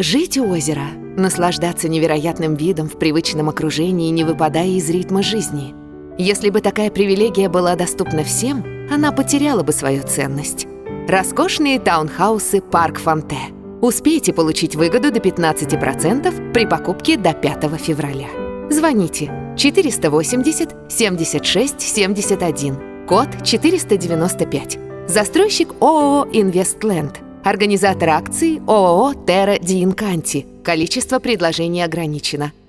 Жить у озера, наслаждаться невероятным видом в привычном окружении, не выпадая из ритма жизни. Если бы такая привилегия была доступна всем, она потеряла бы свою ценность. Роскошные таунхаусы «Парк Фонте». Успейте получить выгоду до 15% при покупке до 5 февраля. Звоните 480 76 71, код 495. Застройщик ООО «Инвестленд». Организатор акции ООО «Терра Ди Инканти». Количество предложений ограничено.